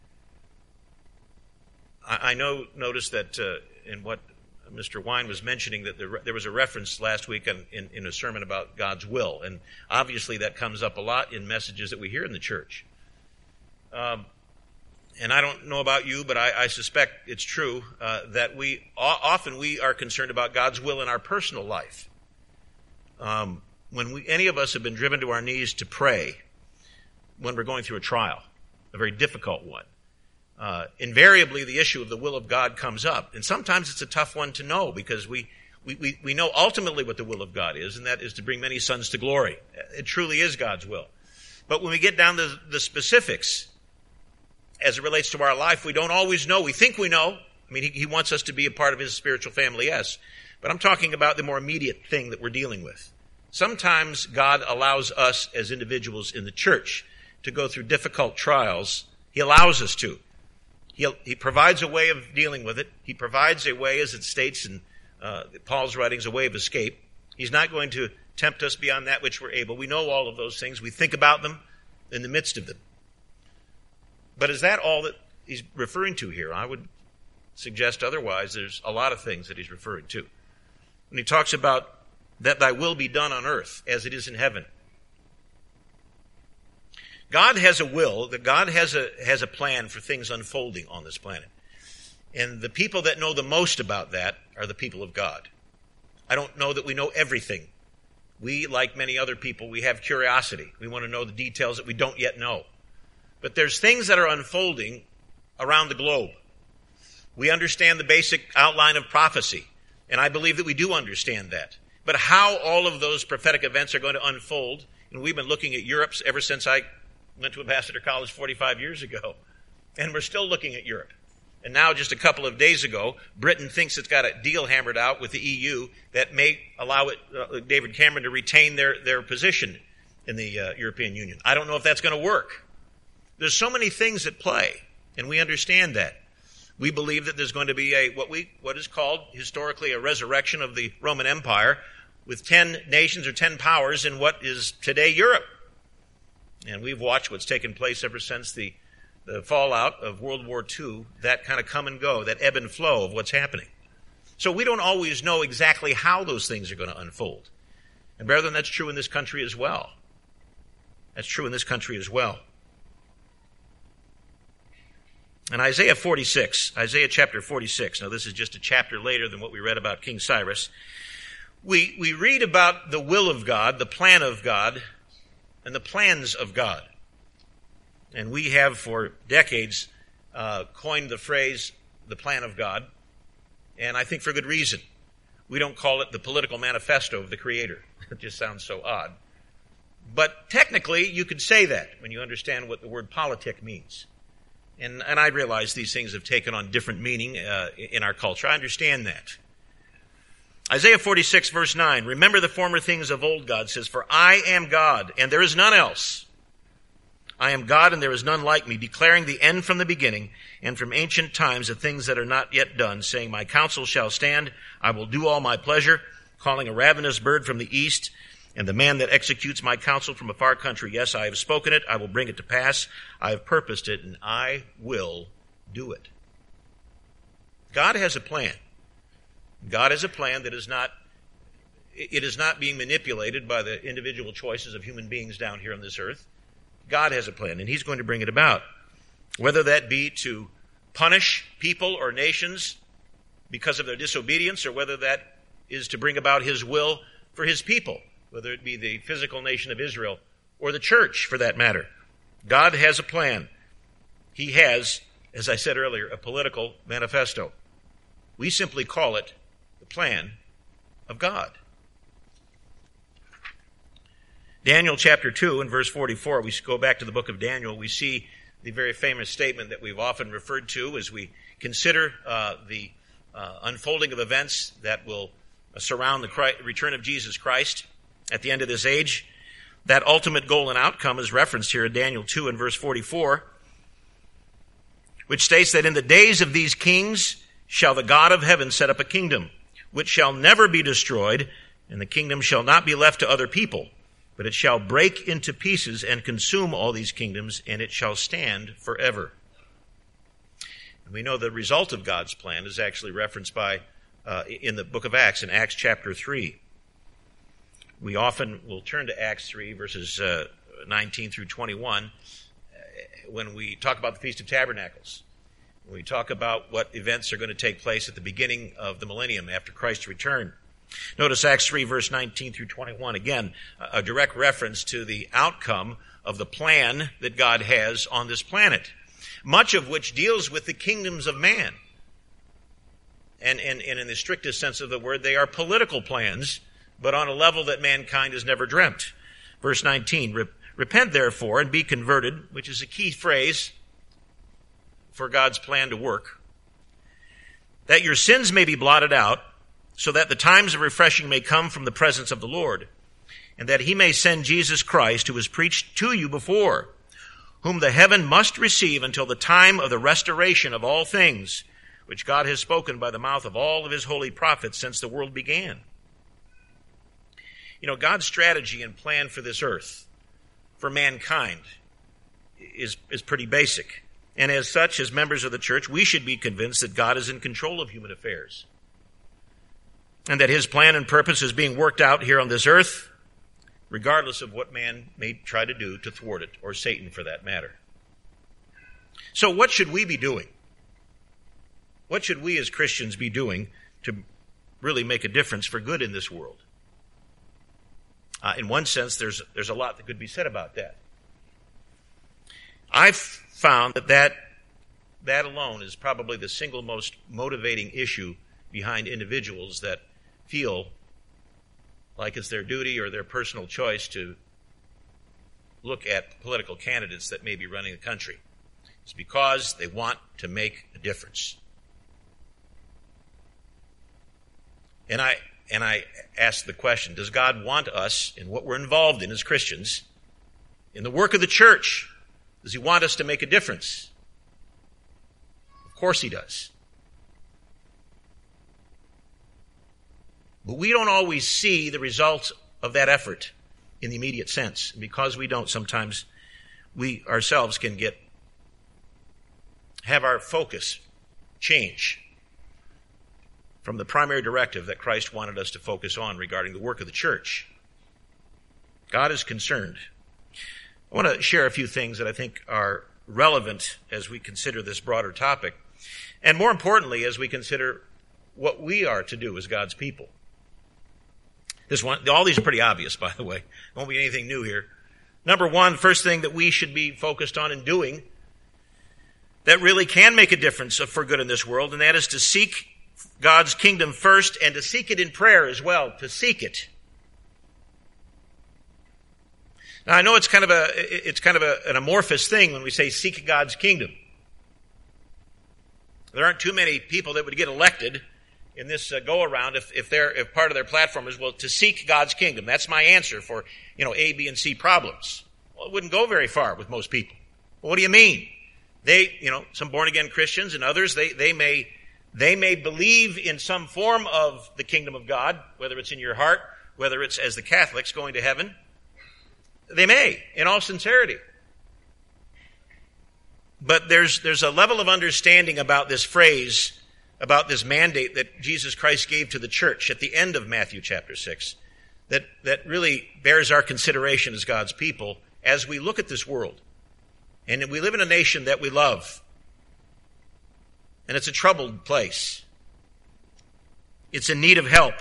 I noticed that in what Mr. Wine was mentioning, that there was a reference last week in a sermon about God's will. And obviously that comes up a lot in messages that we hear in the church. And I don't know about you, but I suspect it's true that often we are concerned about God's will in our personal life. When any of us have been driven to our knees to pray when we're going through a trial, a very difficult one, invariably the issue of the will of God comes up. And sometimes it's a tough one to know, because we know ultimately what the will of God is, and that is to bring many sons to glory. It truly is God's will. But when we get down to the specifics, as it relates to our life, we don't always know. We think we know. I mean, He wants us to be a part of His spiritual family, yes. But I'm talking about the more immediate thing that we're dealing with. Sometimes God allows us as individuals in the church to go through difficult trials. He allows us to. He provides a way of dealing with it. He provides a way, as it states in Paul's writings, a way of escape. He's not going to tempt us beyond that which we're able. We know all of those things. We think about them in the midst of them. But is that all that He's referring to here? I would suggest otherwise. There's a lot of things that He's referring to. When He talks about that thy will be done on earth as it is in heaven. God has a will, that God has a plan for things unfolding on this planet. And the people that know the most about that are the people of God. I don't know that we know everything. We, like many other people, we have curiosity. We want to know the details that we don't yet know. But there's things that are unfolding around the globe. We understand the basic outline of prophecy, and I believe that we do understand that. But how all of those prophetic events are going to unfold, and we've been looking at Europe ever since I went to Ambassador College 45 years ago, and we're still looking at Europe. And now, just a couple of days ago, Britain thinks it's got a deal hammered out with the EU that may allow David Cameron to retain their position in the European Union. I don't know if that's going to work. There's so many things at play, and we understand that. We believe that there's going to be what is called historically a resurrection of the Roman Empire with 10 nations or 10 powers in what is today Europe. And we've watched what's taken place ever since the fallout of World War II, that kind of come and go, that ebb and flow of what's happening. So we don't always know exactly how those things are going to unfold. And brethren, that's true in this country as well. That's true in this country as well. In Isaiah chapter 46, now this is just a chapter later than what we read about King Cyrus, we read about the will of God, the plan of God, and the plans of God. And we have for decades coined the phrase, the plan of God, and I think for good reason. We don't call it the political manifesto of the Creator. It just sounds so odd. But technically, you could say that when you understand what the word politic means. And I realize these things have taken on different meaning in our culture. I understand that. Isaiah 46, verse 9, remember the former things of old, God says, for I am God, and there is none else. I am God, and there is none like me, declaring the end from the beginning, and from ancient times the things that are not yet done, saying, my counsel shall stand, I will do all my pleasure, calling a ravenous bird from the east, and the man that executes my counsel from a far country. Yes, I have spoken it, I will bring it to pass, I have purposed it, and I will do it. God has a plan. God has a plan that is not being manipulated by the individual choices of human beings down here on this earth. God has a plan, and He's going to bring it about. Whether that be to punish people or nations because of their disobedience, or whether that is to bring about His will for His people, whether it be the physical nation of Israel or the church for that matter. God has a plan. He has, as I said earlier, a political manifesto. We simply call it the plan of God. Daniel chapter 2 and verse 44, we go back to the book of Daniel, we see the very famous statement that we've often referred to as we consider the unfolding of events that will surround the return of Jesus Christ at the end of this age. That ultimate goal and outcome is referenced here in Daniel 2 and verse 44, which states that in the days of these kings shall the God of heaven set up a kingdom, which shall never be destroyed, and the kingdom shall not be left to other people, but it shall break into pieces and consume all these kingdoms, and it shall stand forever. And we know the result of God's plan is actually referenced by in the book of Acts, in Acts chapter 3. We often will turn to Acts 3, verses 19 through 21, when we talk about the Feast of Tabernacles. When we talk about what events are going to take place at the beginning of the millennium after Christ's return. Notice Acts 3, verse 19 through 21. Again, a direct reference to the outcome of the plan that God has on this planet, much of which deals with the kingdoms of man. And in the strictest sense of the word, they are political plans, but on a level that mankind has never dreamt. Verse 19, repent therefore and be converted, which is a key phrase for God's plan to work, that your sins may be blotted out, so that the times of refreshing may come from the presence of the Lord, and that He may send Jesus Christ, who was preached to you before, whom the heaven must receive until the time of the restoration of all things, which God has spoken by the mouth of all of His holy prophets since the world began. You know, God's strategy and plan for this earth, for mankind, is pretty basic. And as such, as members of the church, we should be convinced that God is in control of human affairs, and that His plan and purpose is being worked out here on this earth, regardless of what man may try to do to thwart it, or Satan for that matter. So what should we be doing? What should we as Christians be doing to really make a difference for good in this world? In one sense, there's a lot that could be said about that. I've found that alone is probably the single most motivating issue behind individuals that feel like it's their duty or their personal choice to look at political candidates that may be running the country. It's because they want to make a difference. And I ask the question, does God want us, in what we're involved in as Christians, In the work of the church, does he want us to make a difference? Of course he does. But we don't always see the results of that effort in the immediate sense. And because we don't, sometimes we ourselves can have our focus change from the primary directive that Christ wanted us to focus on regarding the work of the church. God is concerned. I want to share a few things that I think are relevant as we consider this broader topic, and more importantly, as we consider what we are to do as God's people. All these are pretty obvious, by the way. There won't be anything new here. Number one, first thing that we should be focused on and doing that really can make a difference for good in this world, and that is to seek God's kingdom first and to seek it in prayer as well, to seek it. Now, I know it's kind of an amorphous thing when we say seek God's kingdom. There aren't too many people that would get elected in this go-around if part of their platform is, well, to seek God's kingdom. That's my answer for, A, B, and C problems. Well, it wouldn't go very far with most people. Well, what do you mean? Some born-again Christians and others, they may believe in some form of the kingdom of God, whether it's in your heart, whether it's as the Catholics going to heaven. They may, in all sincerity. But there's a level of understanding about this phrase, about this mandate that Jesus Christ gave to the church at the end of Matthew chapter 6, that really bears our consideration as God's people as we look at this world. And we live in a nation that we love. And it's a troubled place. It's in need of help.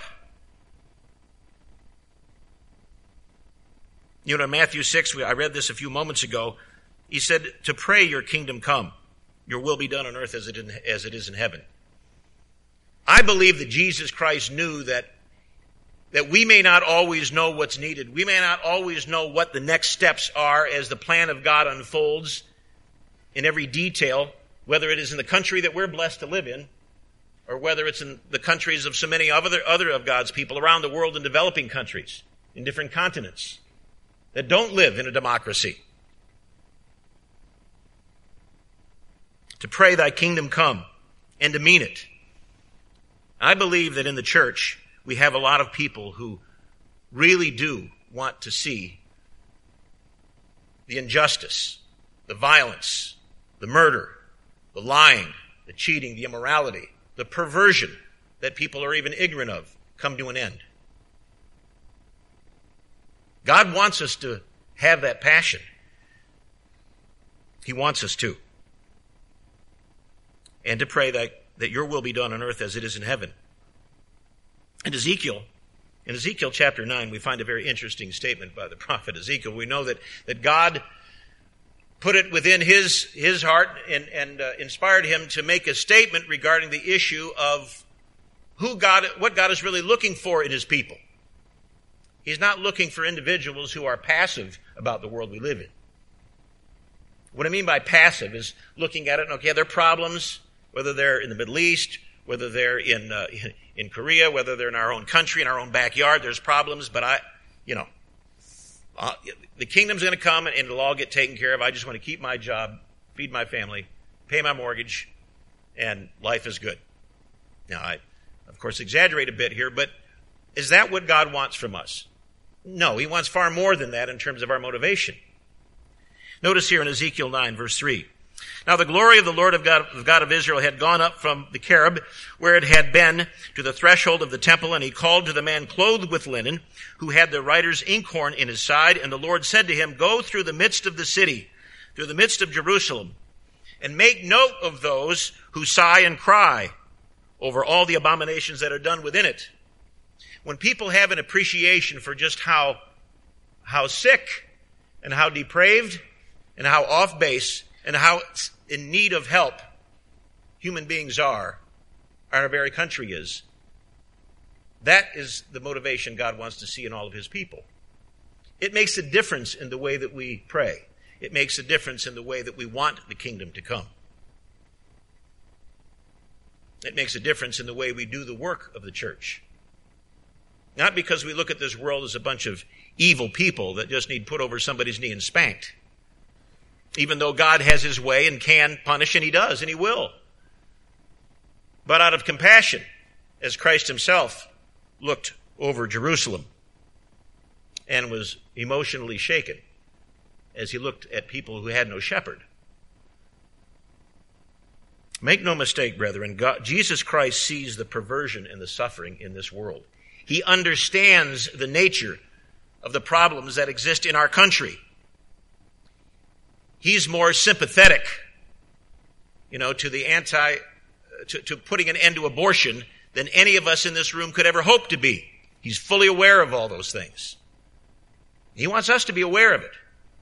In Matthew 6, I read this a few moments ago. He said, to pray your kingdom come, your will be done on earth as it is in heaven. I believe that Jesus Christ knew that we may not always know what's needed. We may not always know what the next steps are as the plan of God unfolds in every detail, whether it is in the country that we're blessed to live in, or whether it's in the countries of so many other of God's people around the world in developing countries, in different continents, that don't live in a democracy. To pray thy kingdom come and to mean it. I believe that in the church we have a lot of people who really do want to see the injustice, the violence, the murder, the lying, the cheating, the immorality, the perversion that people are even ignorant of come to an end. God wants us to have that passion. He wants us to. And to pray that your will be done on earth as it is in heaven. In Ezekiel chapter 9, we find a very interesting statement by the prophet Ezekiel. We know that God put it within his heart and inspired him to make a statement regarding the issue of what God is really looking for in his people. He's not looking for individuals who are passive about the world we live in. What I mean by passive is looking at it, and okay, there are problems, whether they're in the Middle East, whether they're in Korea, whether they're in our own country, in our own backyard, there's problems, but the kingdom's going to come and it'll all get taken care of. I just want to keep my job, feed my family, pay my mortgage, and life is good. Now, I, of course, exaggerate a bit here, but is that what God wants from us? No, he wants far more than that in terms of our motivation. Notice here in Ezekiel 9, verse 3. Now the glory of the Lord of God of Israel had gone up from the cherub, where it had been, to the threshold of the temple, and he called to the man clothed with linen, who had the writer's inkhorn in his side, and the Lord said to him, go through the midst of the city, through the midst of Jerusalem, and make note of those who sigh and cry over all the abominations that are done within it. When people have an appreciation for just how sick and how depraved and how off base and how in need of help human beings are, our very country is, that is the motivation God wants to see in all of his people. It makes a difference in the way that we pray. It makes a difference in the way that we want the kingdom to come. It makes a difference in the way we do the work of the church. Not because we look at this world as a bunch of evil people that just need put over somebody's knee and spanked. Even though God has his way and can punish, and he does, and he will. But out of compassion, as Christ himself looked over Jerusalem and was emotionally shaken as he looked at people who had no shepherd. Make no mistake, brethren, Jesus Christ sees the perversion and the suffering in this world. He understands the nature of the problems that exist in our country. He's more sympathetic, to the to putting an end to abortion than any of us in this room could ever hope to be. He's fully aware of all those things. He wants us to be aware of it.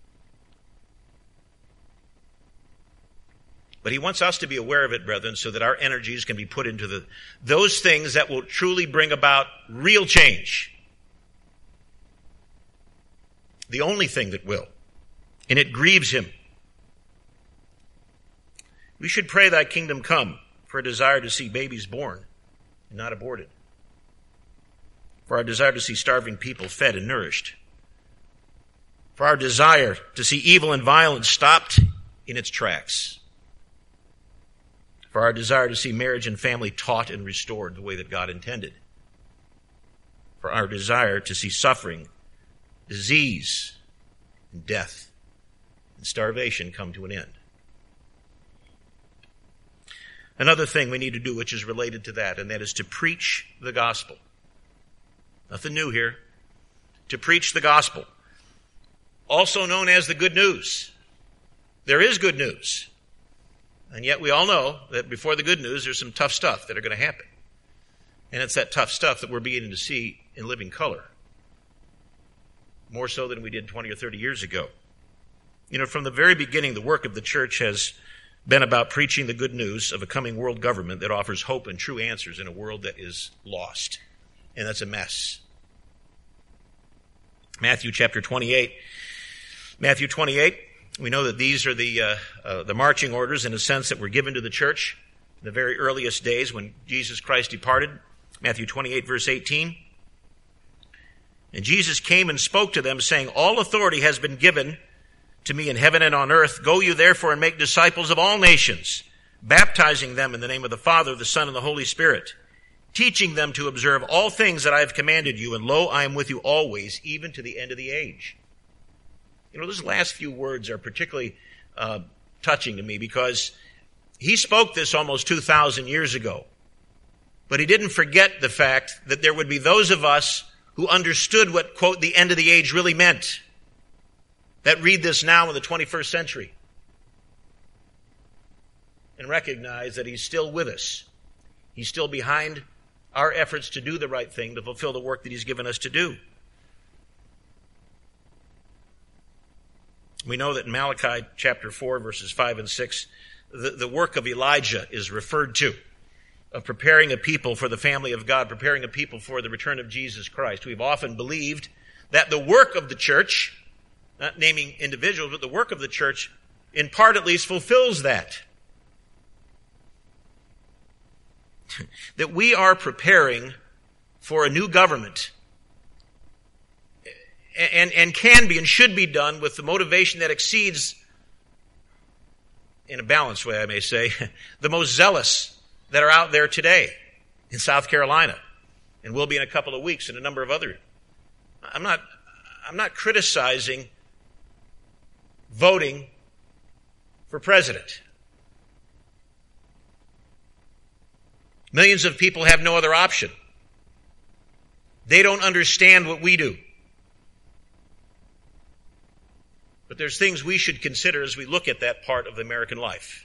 But he wants us to be aware of it, brethren, so that our energies can be put into those things that will truly bring about real change. The only thing that will. And it grieves him. We should pray thy kingdom come, for a desire to see babies born and not aborted. For our desire to see starving people fed and nourished. For our desire to see evil and violence stopped in its tracks. For our desire to see marriage and family taught and restored the way that God intended. For our desire to see suffering, disease, and death, and starvation come to an end. Another thing we need to do, which is related to that, and that is to preach the gospel. Nothing new here. To preach the gospel. Also known as the good news. There is good news. And yet we all know that before the good news, there's some tough stuff that are going to happen. And it's that tough stuff that we're beginning to see in living color. More so than we did 20 or 30 years ago. From the very beginning, the work of the church has been about preaching the good news of a coming world government that offers hope and true answers in a world that is lost. And that's a mess. Matthew chapter 28. Matthew 28, we know that these are the marching orders in a sense that were given to the church in the very earliest days when Jesus Christ departed. Matthew 28 verse 18. And Jesus came and spoke to them, saying, all authority has been given to me in heaven and on earth. Go you therefore and make disciples of all nations, baptizing them in the name of the Father, the Son, and the Holy Spirit, teaching them to observe all things that I have commanded you, and lo, I am with you always, even to the end of the age. Those last few words are particularly touching to me because he spoke this almost 2,000 years ago. But he didn't forget the fact that there would be those of us who understood what, quote, the end of the age really meant, that read this now in the 21st century and recognize that he's still with us. He's still behind our efforts to do the right thing, to fulfill the work that he's given us to do. We know that in Malachi chapter 4, verses 5 and 6, the work of Elijah is referred to, of preparing a people for the family of God, preparing a people for the return of Jesus Christ. We've often believed that the work of the church, not naming individuals, but the work of the church, in part at least, fulfills that. That we are preparing for a new government and can be and should be done with the motivation that exceeds, in a balanced way I may say, the most zealous that are out there today in South Carolina and will be in a couple of weeks in a number of other. I'm not criticizing voting for president. Millions of people have no other option. They don't understand what we do. But there's things we should consider as we look at that part of American life.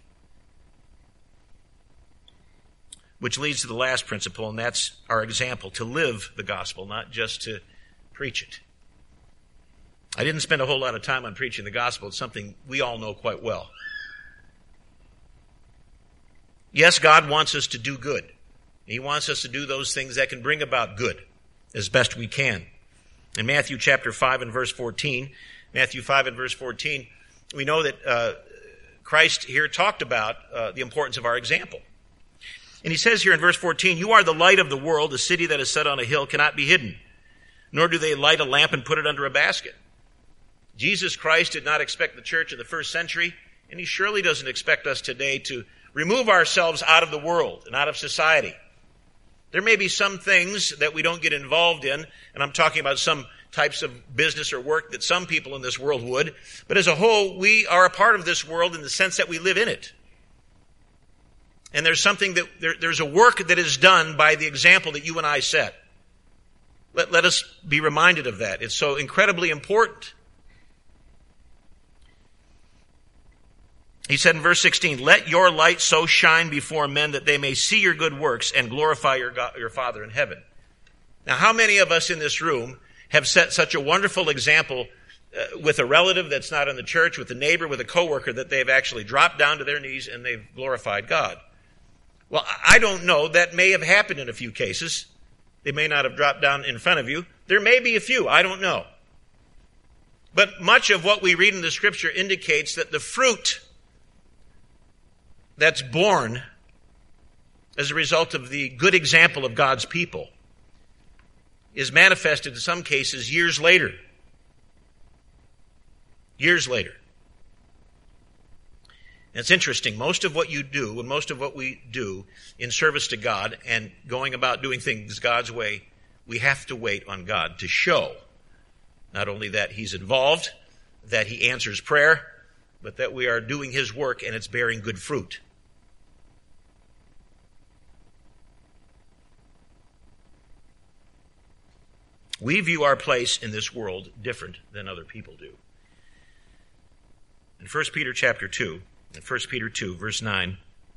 Which leads to the last principle, and that's our example, to live the gospel, not just to preach it. I didn't spend a whole lot of time on preaching the gospel. It's something we all know quite well. Yes, God wants us to do good. He wants us to do those things that can bring about good as best we can. In Matthew chapter 5 and verse 14, we know that Christ here talked about the importance of our example. And he says here in verse 14, you are the light of the world. A city that is set on a hill cannot be hidden. nor do they light a lamp and put it under a basket. Jesus Christ did not expect the church in the first century, and he surely doesn't expect us today to remove ourselves out of the world and out of society. There may be some things that we don't get involved in, and I'm talking about some types of business or work that some people in this world would, but as a whole, we are a part of this world in the sense that we live in it. And there's there's a work that is done by the example that you and I set. Let us be reminded of that. It's so incredibly important. He said in verse 16, "Let your light so shine before men that they may see your good works and glorify your Father in heaven." Now, how many of us in this room have set such a wonderful example with a relative that's not in the church, with a neighbor, with a coworker, that they've actually dropped down to their knees and they've glorified God? Well, I don't know. That may have happened in a few cases. They may not have dropped down in front of you. There may be a few. I don't know. But much of what we read in the Scripture indicates that the fruit that's born as a result of the good example of God's people is manifested in some cases years later. Years later. And it's interesting. Most of what you do and most of what we do in service to God and going about doing things God's way, we have to wait on God to show not only that He's involved, that He answers prayer, but that we are doing His work and it's bearing good fruit. We view our place in this world different than other people do. In 1 Peter chapter 2, in 1 Peter 2, verse 9,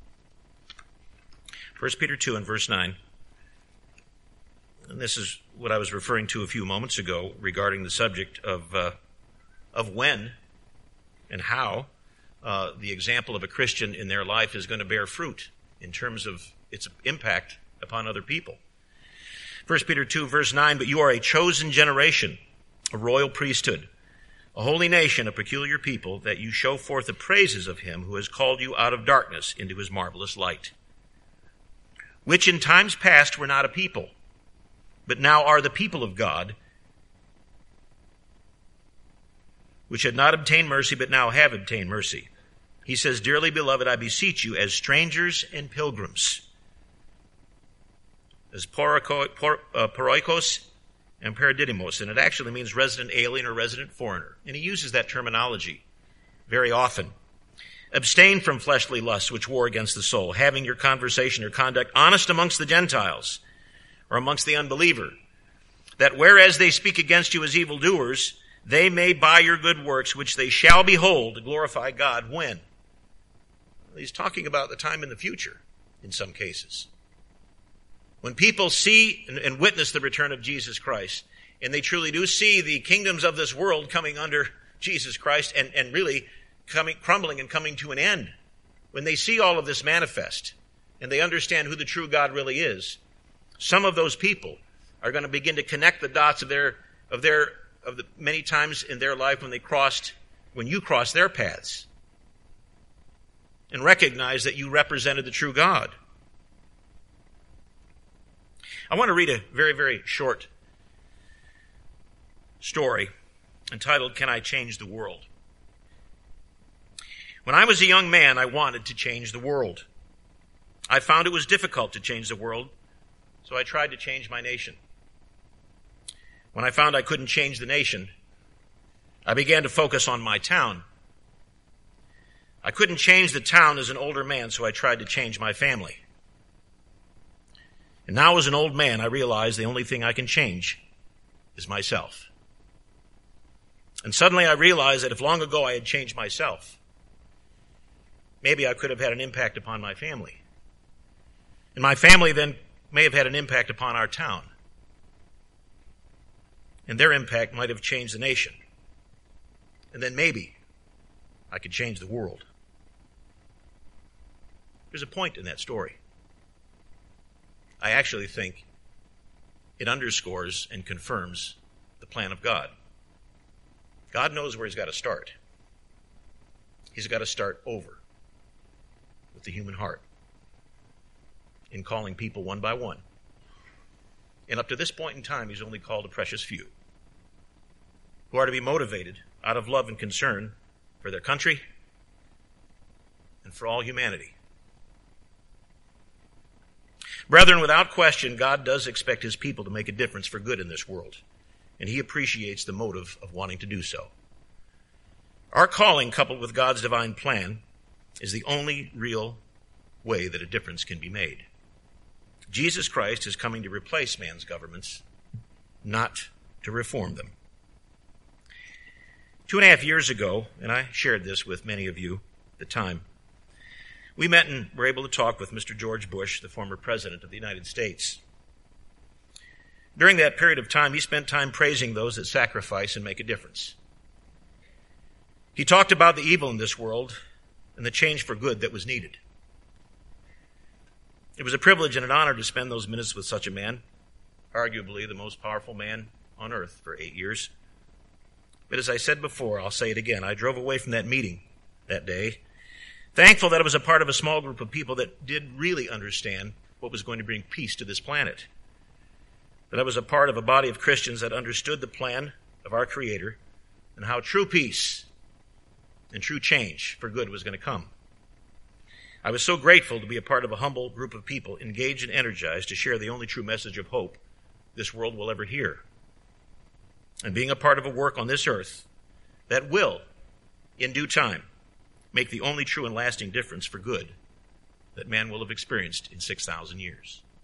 1 Peter 2 and verse 9, and this is what I was referring to a few moments ago regarding the subject of when and how the example of a Christian in their life is going to bear fruit in terms of its impact upon other people. 1 Peter 2, verse 9, "But you are a chosen generation, a royal priesthood, a holy nation, a peculiar people, that you show forth the praises of Him who has called you out of darkness into His marvelous light, which in times past were not a people, but now are the people of God, which had not obtained mercy, but now have obtained mercy." He says, "Dearly beloved, I beseech you, as strangers and pilgrims," as paroikos and paradidimos, and it actually means resident alien or resident foreigner. And he uses that terminology very often. "Abstain from fleshly lusts which war against the soul, having your conversation or conduct honest amongst the Gentiles, or amongst the unbeliever, that whereas they speak against you as evildoers, they may by your good works, which they shall behold, glorify God." When? Well, he's talking about the time in the future, in some cases. When people see and witness the return of Jesus Christ, and they truly do see the kingdoms of this world coming under Jesus Christ and really crumbling and coming to an end, when they see all of this manifest and they understand who the true God really is, some of those people are going to begin to connect the dots of the many times in their life when you crossed their paths, and recognize that you represented the true God. I want to read a very, very short story entitled, "Can I Change the World?" When I was a young man, I wanted to change the world. I found it was difficult to change the world, so I tried to change my nation. When I found I couldn't change the nation, I began to focus on my town. I couldn't change the town as an older man, so I tried to change my family. And now as an old man, I realize the only thing I can change is myself. And suddenly I realized that if long ago I had changed myself, maybe I could have had an impact upon my family. And my family then may have had an impact upon our town. And their impact might have changed the nation. And then maybe I could change the world. There's a point in that story. I actually think it underscores and confirms the plan of God. God knows where He's got to start. He's got to start over with the human heart in calling people one by one And up to this point in time, he's only called a precious few who are to be motivated out of love and concern for their country and for all humanity. Brethren, without question, God does expect his people to make a difference for good in this world, and he appreciates the motive of wanting to do so. Our calling, coupled with God's divine plan, is the only real way that a difference can be made. Jesus Christ is coming to replace man's governments, not to reform them. 2.5 years ago, and I shared this with many of you at the time, we met and were able to talk with Mr. George Bush, the former president of the United States. During that period of time, he spent time praising those that sacrifice and make a difference. He talked about the evil in this world and the change for good that was needed. It was a privilege and an honor to spend those minutes with such a man, arguably the most powerful man on earth for 8 years. But as I said before, I'll say it again, I drove away from that meeting that day, thankful that I was a part of a small group of people that did really understand what was going to bring peace to this planet. That I was a part of a body of Christians that understood the plan of our Creator and how true peace and true change for good was going to come. I was so grateful to be a part of a humble group of people engaged and energized to share the only true message of hope this world will ever hear. And being a part of a work on this earth that will, in due time, make the only true and lasting difference for good that man will have experienced in 6,000 years.